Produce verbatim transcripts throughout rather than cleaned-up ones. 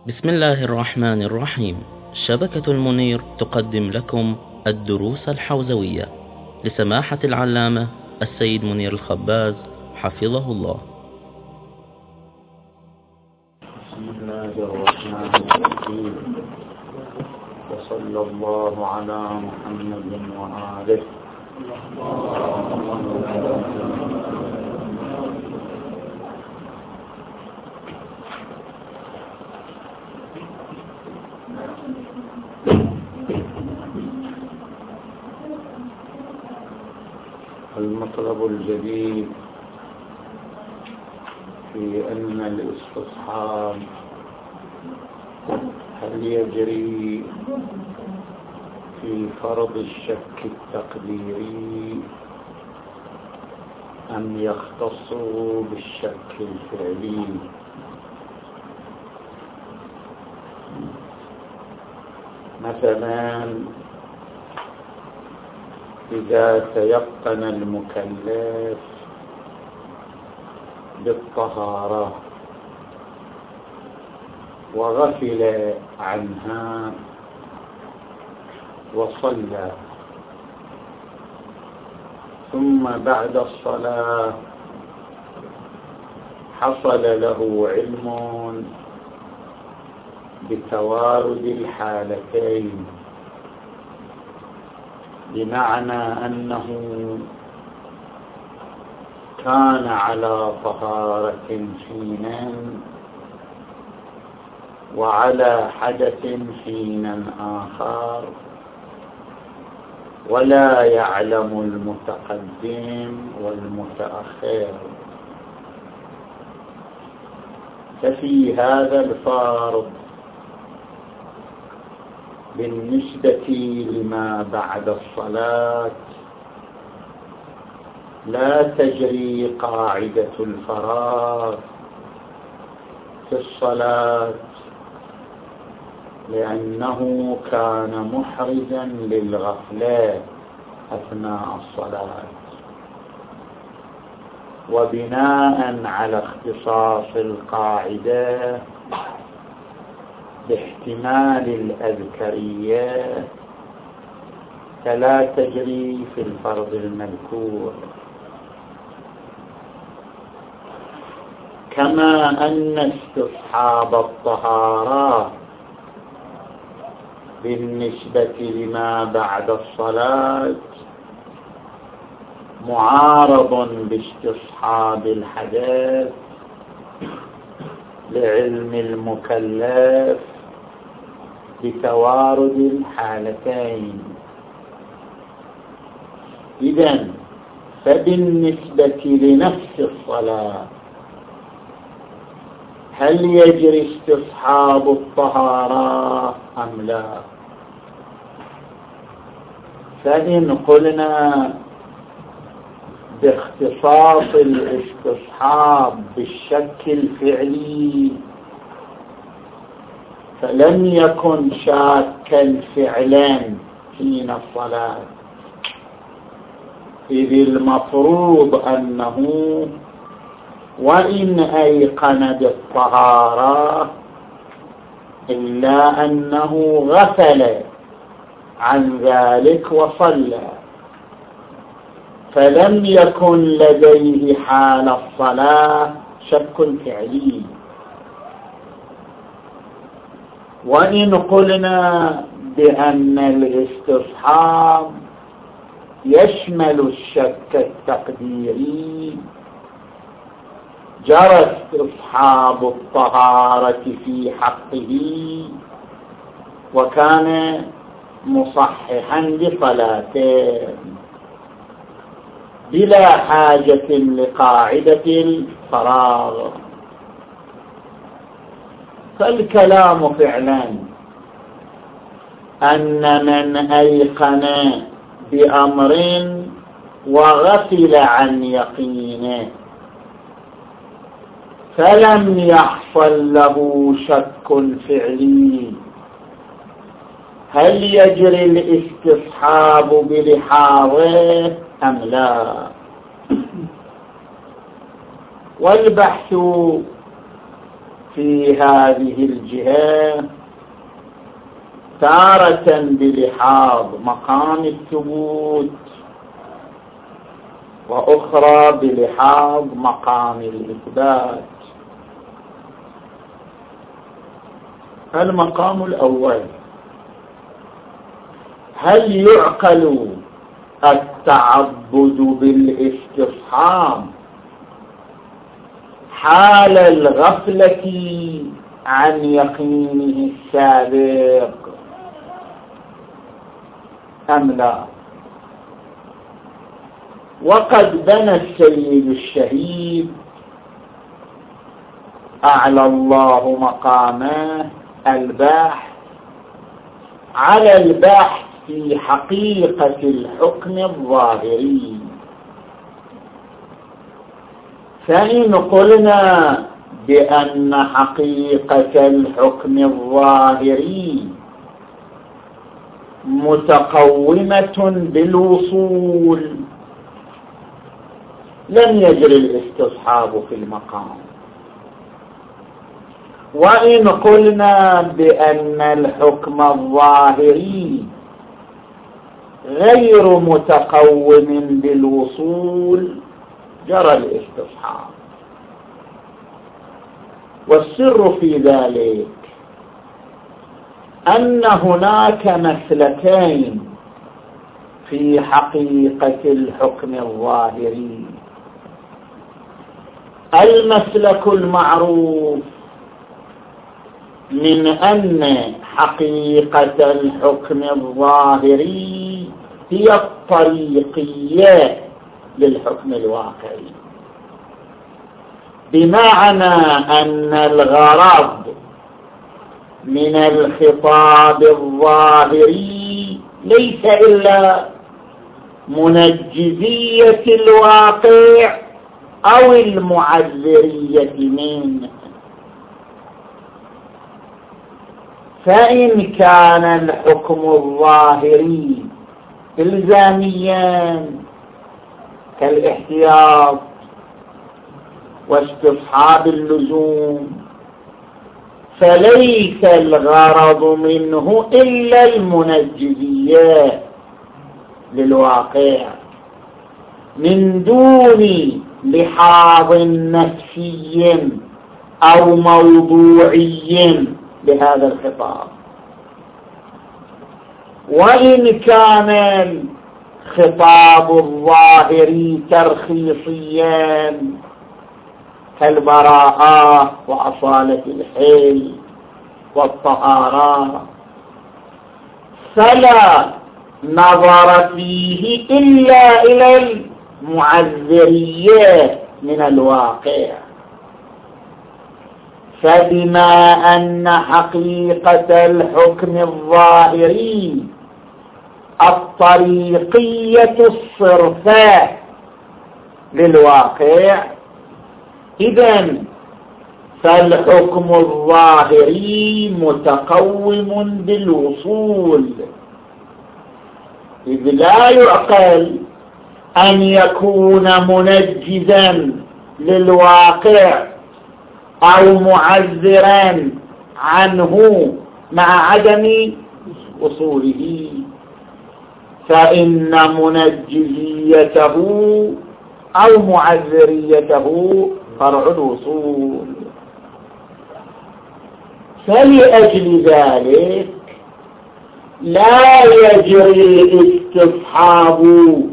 بسم الله الرحمن الرحيم. شبكة المنير تقدم لكم الدروس الحوزوية لسماحة العلامة السيد منير الخباز حفظه الله. بسم الله الرحمن الرحيم، وصلى الله على محمد وآله. المطلب الجديد في أن الاستصحاب هل يجري في فرض الشك التقديري أم يختص بالشك الفعلي؟ مثلا إذا تيقن المكلف بالطهارة وغفل عنها وصلى، ثم بعد الصلاة حصل له علم بتوارد الحالتين، بمعنى أنه كان على طهارة حينا وعلى حدث حينا آخر، ولا يعلم المتقدم والمتأخر. ففي هذا الفرض بالنسبة لما بعد الصلاة لا تجري قاعدة الفراغ في الصلاة، لأنه كان محرزا للغفلة أثناء الصلاة. وبناء على اختصاص القاعدة باحتمال الأذكرية فلا تجري في الفرض المذكور. كما أن استصحاب الطهارة بالنسبة لما بعد الصلاة معارض باستصحاب الحدث لعلم المكلف بتوارد الحالتين. إذن فبالنسبة لنفس الصلاة هل يجري استصحاب الطهارة أم لا؟ فإن قلنا باختصاص الاستصحاب بالشك الفعلي فلم يكن شاكا فعلا حين الصلاة، إذ المفروض أنه وإن أيقن بالطهارة إلا أنه غفل عن ذلك وصلى، فلم يكن لديه حال الصلاة شك فعلي. وإن قلنا بأن الاستصحاب يشمل الشك التقديري جرى استصحاب الطهارة في حقه وكان مصححا لصلاته بلا حاجة لقاعدة الفراغ. فالكلام فعلا أن من أيقن بأمر وغفل عن يقينه فلم يحصل له شك فعلي، هل يجري الاستصحاب بلحاظه أم لا؟ والبحث في هذه الجهة تارة بلحاظ مقام الثبوت وأخرى بلحاظ مقام الإثبات. المقام الأول: هل يعقل التعبد بالاستصحاب حال الغفلة عن يقينه السابق أم لا؟ وقد بنى السيد الشهيد أعلى الله مقامه الباحث على البحث في حقيقة الحكم الظاهري. فإن قلنا بأن حقيقة الحكم الظاهري متقومة بالوصول لم يجري الاستصحاب في المقام. وإن قلنا بأن الحكم الظاهري غير متقوم بالوصول جرى الاستصحاب. والسر في ذلك أن هناك مسلكين في حقيقة الحكم الظاهري. المسلك المعروف من أن حقيقة الحكم الظاهري هي الطريقية للحكم الواقعي، بمعنى أن الغرض من الخطاب الظاهري ليس إلا منجزية الواقع أو المعذرية منه. فإن كان الحكم الظاهري إلزاميا كالاحتياط واستصحاب اللزوم، فليس الغرض منه إلا المنجزية للواقع من دون لحاظ نفسي أو موضوعي لهذا الخطاب. وإن كان الخطاب الظاهري ترخيصيا كالبراءة وأصالة الحل والطهارة، فلا نظر فيه إلا إلى المعذرية من الواقع. فبما أن حقيقة الحكم الظاهري الطريقية الصرفة للواقع، إذن فالحكم الظاهري متقوم بالوصول، إذ لا يعقل أن يكون منجزا للواقع أو معذرا عنه مع عدم وصوله، فإن منجزيته أو معذريته فرع الوصول. فلأجل ذلك لا يجري الاستصحاب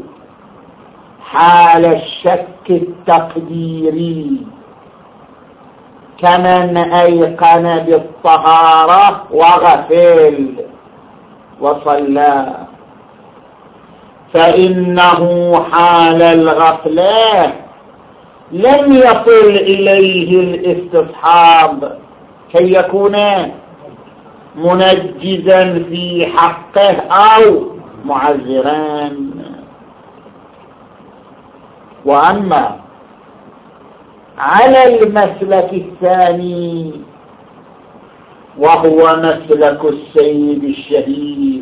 حال الشك التقديري كمن أيقن بالطهارة وغفل وصلى، فإنه حال الغفلة لم يصل إليه الاستصحاب كي يكون منجزا في حقه أو معذرا. وأما على المسلك الثاني وهو مسلك السيد الشهيد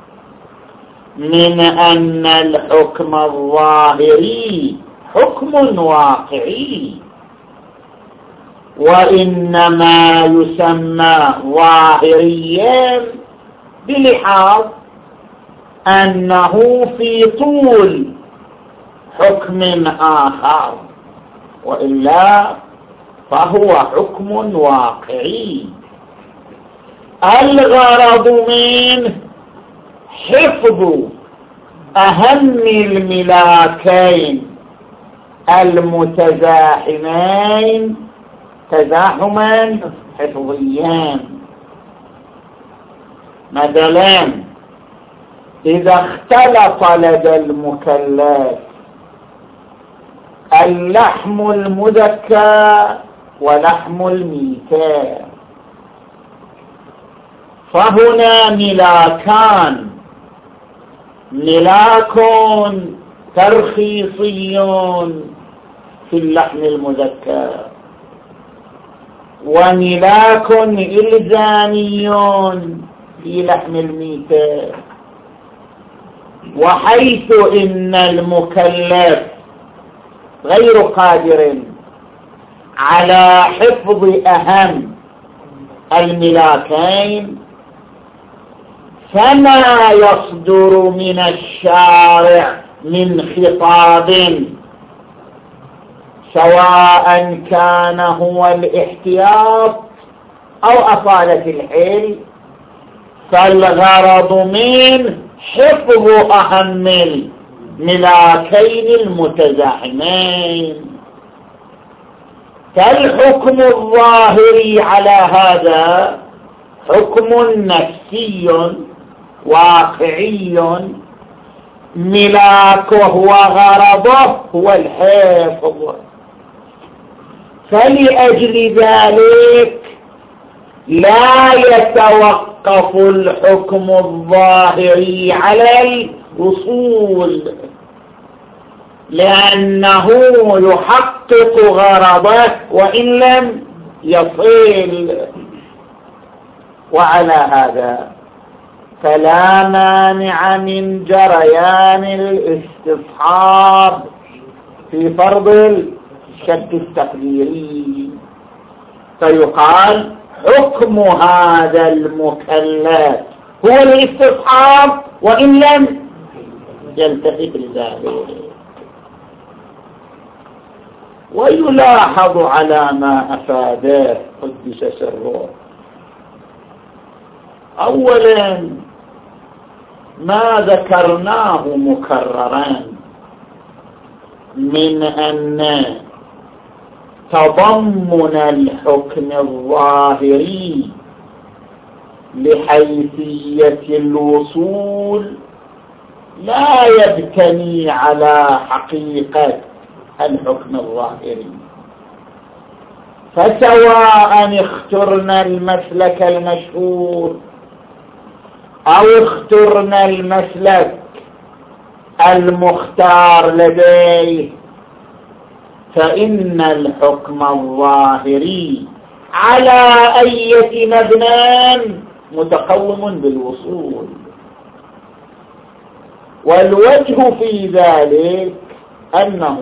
من أن الحكم الظاهري حكم واقعي، وإنما يسمى ظاهريا بلحاظ أنه في طول حكم آخر، وإلا فهو حكم واقعي. الغرض منه حفظ أهم الملاكين المتزاحمين تزاحما حفظيا. مثلا إذا اختلط لدى المكلف اللحم المذكى ولحم الميتة، فهنا ملاكان، ملاك ترخيصي في اللحم المذكى وملاك إلزامي في لحم الميتة. وحيث إن المكلف غير قادر على حفظ أهم الملاكين، فما يصدر من الشارع من خطاب سواء كان هو الاحتياط أو أصالة الحل، فالغرض منه حفظ أهم الملاكين المتزاحمين. فالحكم الظاهري على هذا حكم نفسي واقعي، ملاكه وغرضه هو الحفظ. فلأجل ذلك لا يتوقف الحكم الظاهري على الوصول، لأنه يحقق غرضه وإن لم يصل. وعلى هذا فلا مانع من جريان الاستصحاب في فرض الشك التقديري، فيقال حكم هذا المكلف هو الاستصحاب وإن لم يلتفت لذلك. ويلاحظ على ما أفاده قدس سره أولا ما ذكرناه مكررا من أن تضمن الحكم الظاهري لحيثية الوصول لا يبتني على حقيقة الحكم الظاهري. فسواء اخترنا المسلك المشهور أو اخترنا المسلك المختار لديه، فإن الحكم الظاهري على أي مبنى متقوم بالوصول. والوجه في ذلك أنه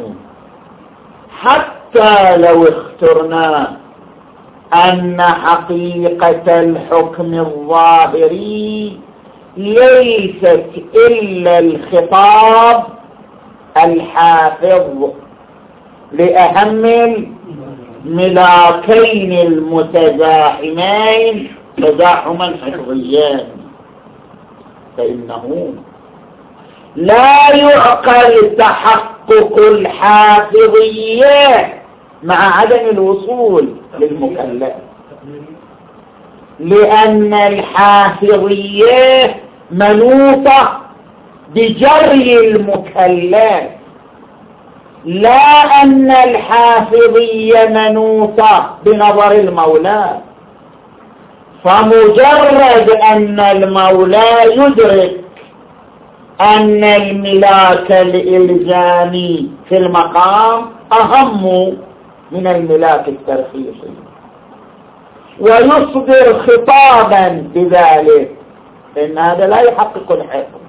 حتى لو اخترنا أن حقيقة الحكم الظاهري ليست إلا الخطاب الحافظ لأهم الملاكين المتزاحمين تزاحما حفظيا، فإنه لا يعقل تحقق الحافظية مع عدم الوصول للمكلف، لأن الحافظية منوطة بجري المكلف، لا أن الحافظية منوطة بنظر المولى. فمجرد أن المولى يدرك أن الملاك الإلزامي في المقام أهم من الملاك الترخيصي ويصدر خطابا بذلك، إن هذا لا يحقق الحكم.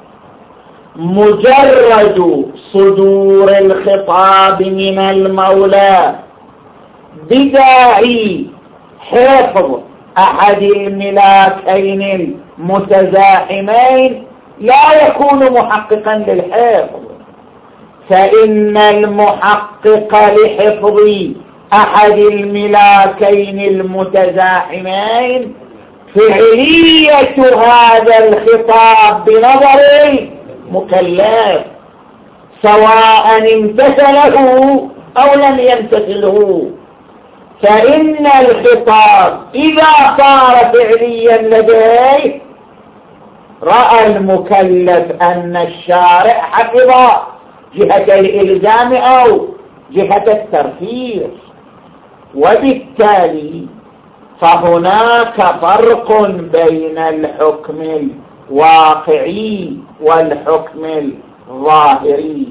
مجرد صدور الخطاب من المولى بداعي حفظ أحد الملاكين المتزاحمين لا يكون محققا للحفظ، فإن المحقق لحفظ أحد الملاكين المتزاحمين فعلية هذا الخطاب بنظر المكلف سواء امتثله أو لم يمتثله. فإن الخطاب إذا صار فعليا لديه رأى المكلف أن الشارع حفظ جهة الإلزام أو جهة الترفيه، وبالتالي فهناك فرق بين الحكم الواقعي والحكم الظاهري.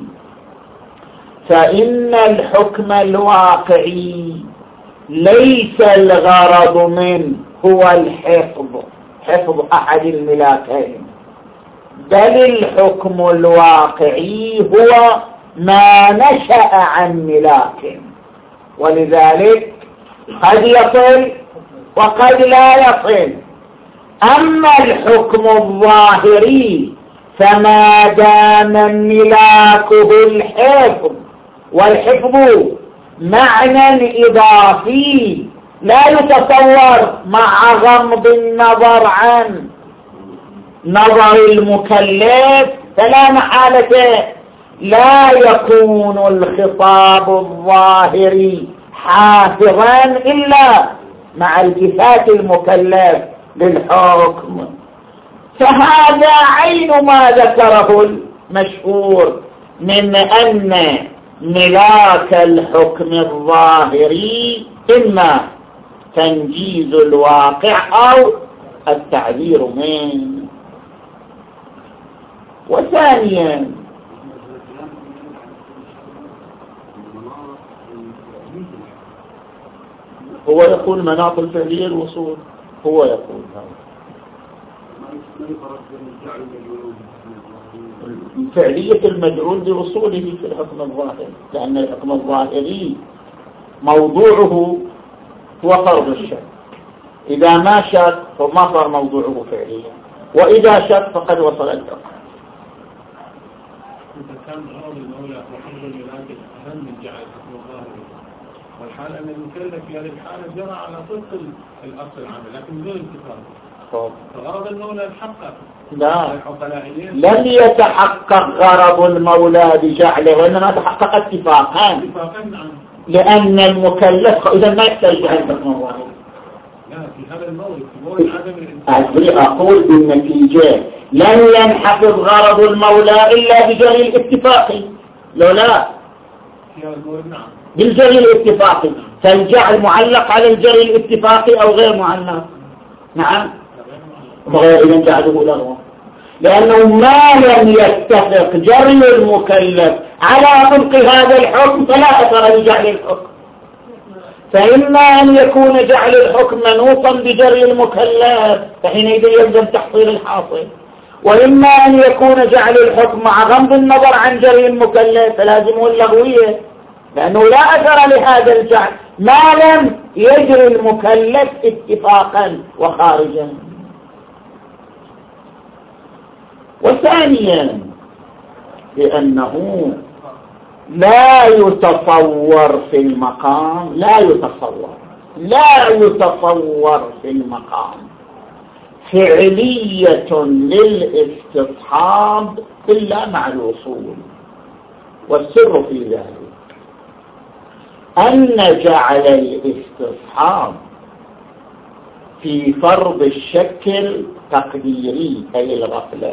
فإن الحكم الواقعي ليس الغرض منه هو الحفظ حفظ أحد الملاكين، بل الحكم الواقعي هو ما نشأ عن ملاك، ولذلك قد يصل وقد لا يصل. أما الحكم الظاهري فما دام ملاكه الحفظ، والحفظ معنى إضافي لا يتصور مع غمض النظر عن نظر المكلف، فلا محالة لا يكون الخطاب الظاهري حافظا إلا مع التفات المكلف للحكم. فهذا عين ما ذكره المشهور من أن ملاك الحكم الظاهري إما تنجيز الواقع أو التعبير منه. وثانيا هو يقول مناط الفعلية الوصول، هو يقول فعلية المجعول بوصوله في الحكم الظاهري، لأن الحكم الظاهري موضوعه هو فرض الشك، إذا ما شك فما صار موضوعه فعليا، وإذا شك فقد وصل الحكم. إذا كان غرض المولى وحفظ الملاك أهم من جعل الحكم الظاهري، والحال أن المكلف في هذه الحالة جرى على طبق الأصل العام لكن بدون انتفاض، فغرض المولى يتحقق. لا، لم يتحقق غرض المولى بجعله، وإنما تحقق اتفاقا، لأن المكلف إذا ما يحتاج جعل الحكم الظاهري. لا، في هذا المولد في مولد عدم الانتفاض. أقول بالنتيجة لن ينحفظ غرض المولى إلا بجري الاتفاقي، لو لا في هذا المولد نعم بالجري الاتفاقي، فالجعل معلق على الجري الاتفاقي أو غير معلق. نعم، وغير إذا جعله لغوا، لأنه ما لم يتفق جري المكلف على طبق هذا الحكم فلا أثر لجعل الحكم. فإما أن يكون جعل الحكم منوطا بجري المكلف فحينئذ يلزم تحصيل الحاصل، وإما أن يكون جعل الحكم مع غض النظر عن جري المكلف فلازمه اللغوية، لأنه لا أثر لهذا الجعل ما لم يجري المكلف اتفاقا وخارجا. وثانيا لأنه لا يتصور في المقام لا يتصور لا يتصور في المقام فعلية للاستصحاب إلا مع الوصول. والسر في ذلك أن جعل الاستصحاب في فرض الشكل تقديري أي الغفلة،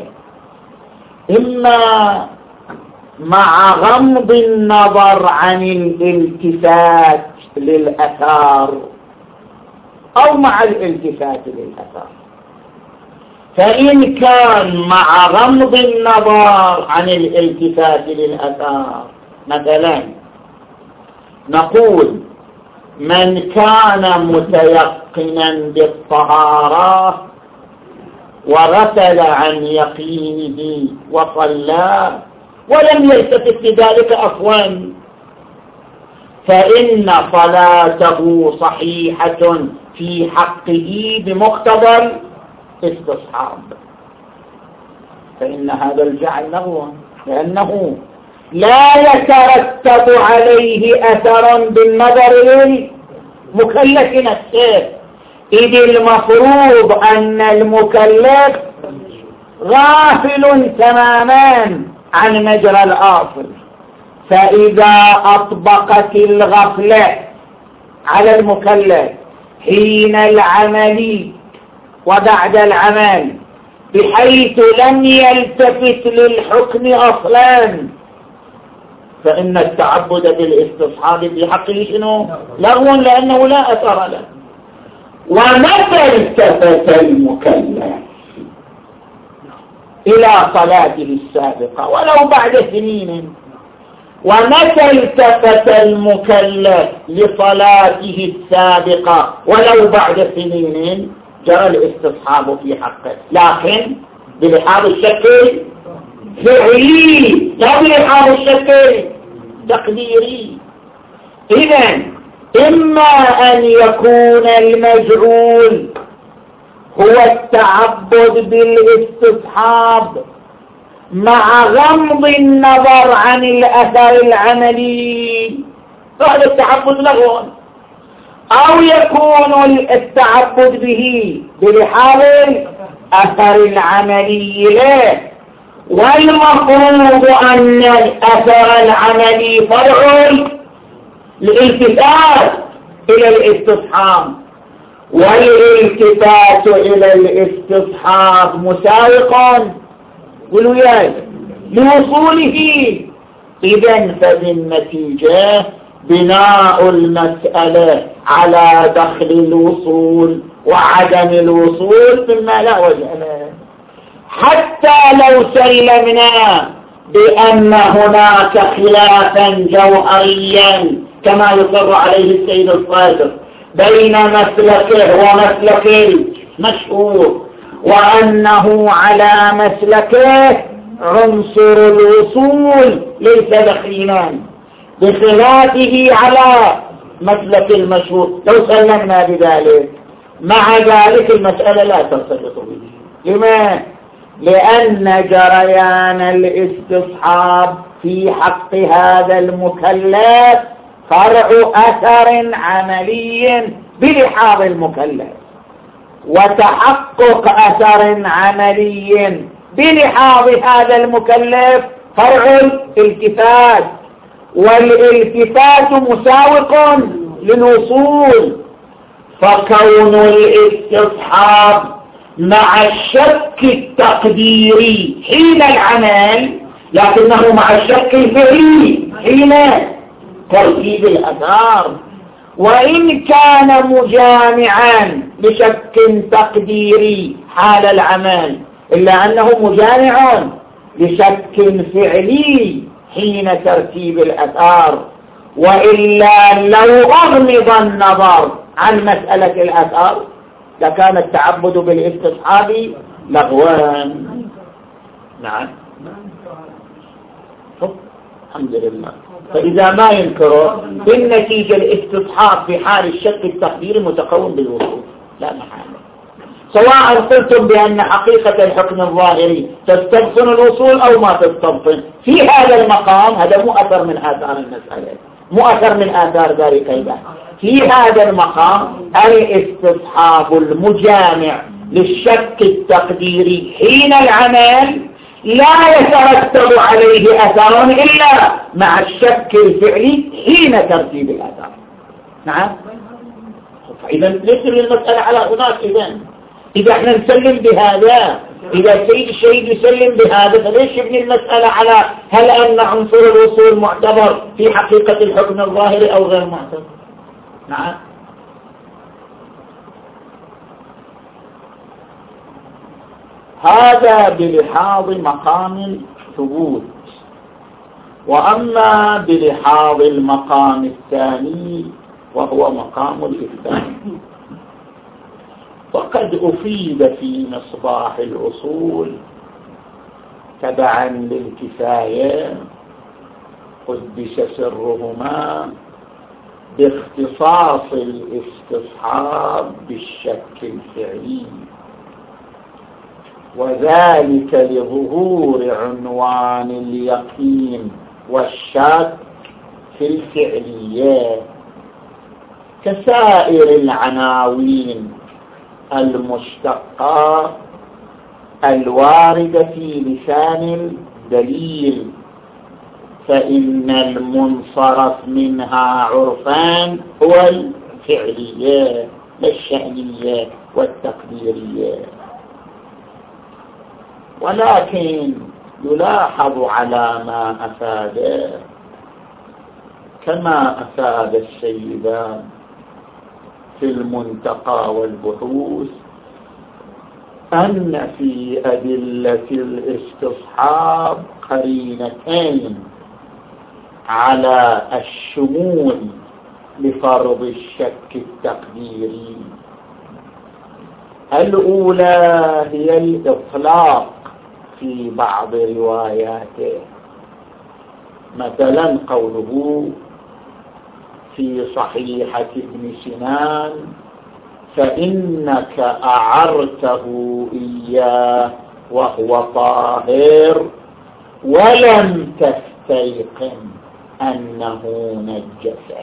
إما مع غمض النظر عن الالتفات للأثار أو مع الالتفات للأثار. فإن كان مع غمض النظر عن الالتفات للأثار، مثلا نقول من كان متيقنا بالطهارة وغفل عن يقينه وصلى ولم يلتفت بذلك أصلا، فإن صلاته صحيحة في حقه بمقتضى الاستصحاب، فإن هذا الجعل لغوا، لأنه لا يترتب عليه أثر بالنظر للمكلف نفسه، إذ المفروض أن المكلف غافل تماما عن مجرى الأصل، فإذا أطبقت الغفلة على المكلف حين العمل وبعد العمل بحيث لم يلتفت للحكم أصلا، فإن التعبد بالاستصحاب في حقه شنو؟ لغو، لأنه لا أثر له. ومتى التفت المكلف إلى صلاته السابقة ولو بعد سنين، ومتى التفت المكلف لصلاته السابقة ولو بعد سنين، جرى الاستصحاب في حقه، لكن بلحاظ الشكل فعلي لا بلحاظ الشكل تقديري. إذن إما أن يكون المجعول هو التعبد بالاستصحاب مع غمض النظر عن الأثر العملي، فهذا التعبد لغو، أو يكون التعبد به بلحاظ الأثر العملي له، والمفروض أن الأثر العملي فرع الالتفات إلى الاستصحاب، والالتفات إلى الاستصحاب مساوق والوياج لوصوله. إذن فبالنتيجة بناء المسألة على دخل الوصول وعدم الوصول مما لا وجه له، حتى لو سلمنا بأن هناك خلافا جوهريا كما يصر عليه السيد الصادق بين مسلكه ومسلك المشهور، وأنه على مسلكه عنصر الوصول ليس دخيلا، بخلافه على مسلك المشهور. لو سلمنا بذلك، مع ذلك المسألة لا ترتبط به. لما؟ لأن جريان الاستصحاب في حق هذا المكلف فرع أثر عملي بلحاظ المكلف، وتحقق أثر عملي بلحاظ هذا المكلف فرع الالتفات، والالتفات مساوق للوصول، فكون الاستصحاب مع الشك التقديري حين العمل، لكنه مع الشك الفعلي حين ترتيب الأثار، وإن كان مجامعا بشك تقديري حال العمل، إلا أنه مجامع بشك فعلي حين ترتيب الأثار. وإلا لو أغمض النظر عن مسألة الأثار لكان التعبد بالاستصحاب لغوان. نعم، الحمد لله. فإذا ما ينكره بالنتيجة الاستصحاب في حال الشك التقديري متقوم بالوصول لا محالة، سواء قلتم بأن حقيقة الحكم الظاهري تستبطن الوصول أو ما تستبطن. في هذا المقام هذا مو أثر من آثار المسألة، مو أثر من آثار ذلك أيضا. في هذا المقام الاستصحاب المجامع للشك التقديري حين العمل لا يترتب عليه أثر إلا مع الشك الفعلي حين ترتيب الأثر. نعم، إذا ليس المسألة على هناك. إذا إذا احنا نسلم بهذا، إذا سيد الشهيد يسلم بهذا، فليش يبني المسألة على هل أن عنصر الوصول معتبر في حقيقة الحكم الظاهري أو غير معتبر؟ نعم. هذا بلحاظ مقام الثبوت. وأما بلحاظ المقام الثاني وهو مقام الإثبات، وقد أفيد في مصباح الأصول تبعا للكفاية قدس سرهما باختصاص الاستصحاب بالشك الفعلي، وذلك لظهور عنوان اليقين والشك في الفعليات كسائر العناوين المشتقة الواردة في لسان الدليل، فإن المنصرف منها عرفان هو الفعليات لا الشأنيات والتقديريات. ولكن يلاحظ على ما أفاد كما أفاد السيدان في المنتقى والبحوث أن في أدلة الاستصحاب قرينتين على الشمول لفرض الشك التقديري. الأولى هي الإطلاق في بعض رواياته، مثلا قوله في صحيحة ابن سنان فإنك أعرته إياه وهو طاهر ولم تستيقن أنه نجسه،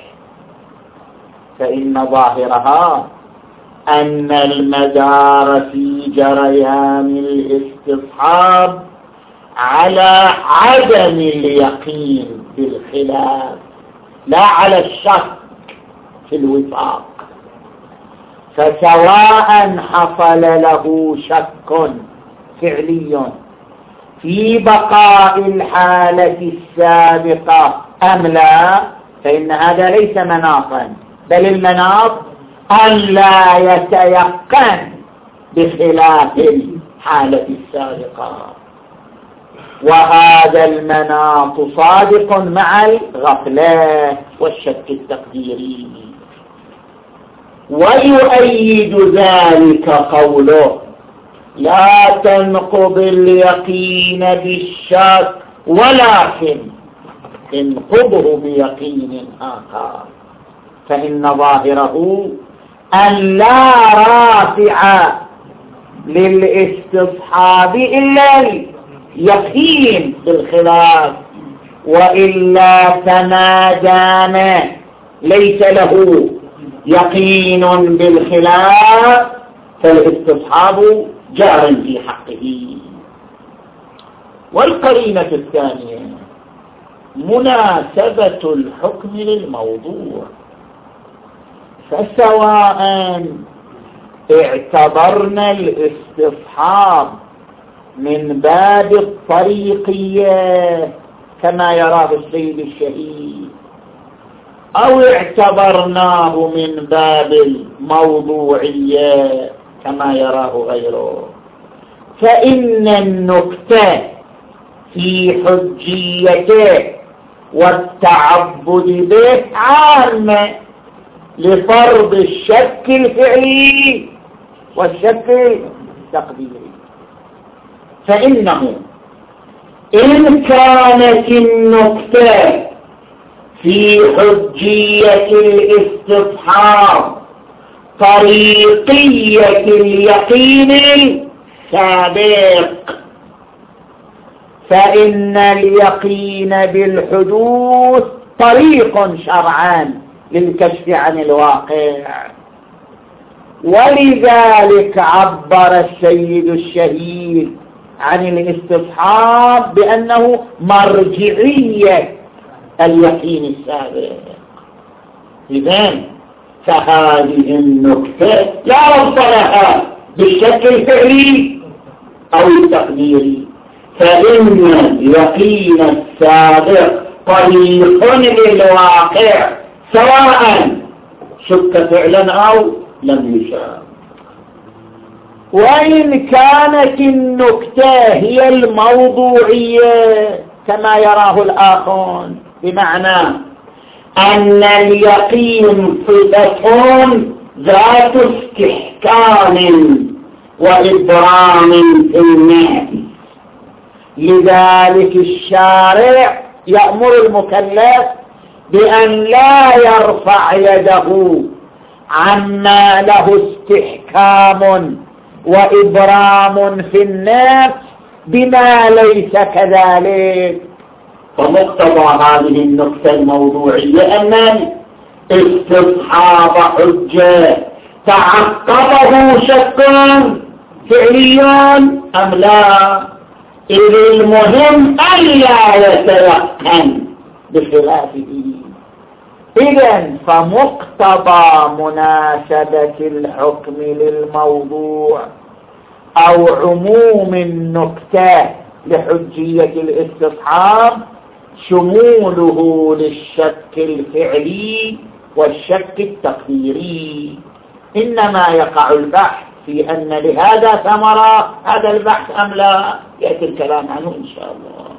فإن ظاهرها أن المدار في جريان الاستصحاب على عدم اليقين بالخلاف لا على الشك في الوفاق، فسواء حصل له شك فعلي في بقاء الحالة السابقة أم لا، فإن هذا ليس مناطا، بل المناط أن لا يتيقن بخلاف الحالة السابقة، وهذا المناط صادق مع الغفلة والشك التقديري. ويؤيد ذلك قوله لا تنقض اليقين بالشك ولكن انقضه بيقين آخر، فإن ظاهره أن لا رافع للاستصحاب إلا اليقين بالخلاف، وإلا فما دام ليس له يقين بالخلاف فالاستصحاب جار في حقه. والقرينة الثانية مناسبة الحكم للموضوع، فسواء اعتبرنا الاستصحاب من باب الطريقية كما يراه السيد الشهيد، أو اعتبرناه من باب الموضوعية كما يراه غيره، فإن النكتة في حجيته والتعبد به عامة لفرض الشك الفعلي والشك التقديري. فإنه إن كانت النكتة في حجية الاستصحاب طريقية اليقين السابق، فإن اليقين بالحدوث طريق شرعا للكشف عن الواقع. ولذلك عبر السيد الشهيد عن الاستصحاب بأنه مرجعية اليقين السابق. إذن فهذه النكتة لا ربط لها بالشك الفعلي أو التقديري، فإن اليقين السابق طريق للواقع سواء شك فعلا أو لم يشاء. وإن كانت النكتة هي الموضوعية كما يراه الآخرون، بمعنى أن اليقين صفة ذات استحكام وإبرام في الناس، لذلك الشارع يأمر المكلف بأن لا يرفع يده عما له استحكام وإبرام في النفس بما ليس كذلك. فمقتضى هذه النقطة الموضوعية أن استصحاب حجة تعقبه شك فعلي أم لا، إذ المهم ألا يتيقن بخلافه. إذن فمقتضى مناسبة الحكم للموضوع أو عموم النكتة لحجية الاستصحاب شموله للشك الفعلي والشك التقديري. إنما يقع البحث في أن لهذا ثمرة هذا البحث أم لا، يأتي الكلام عنه إن شاء الله.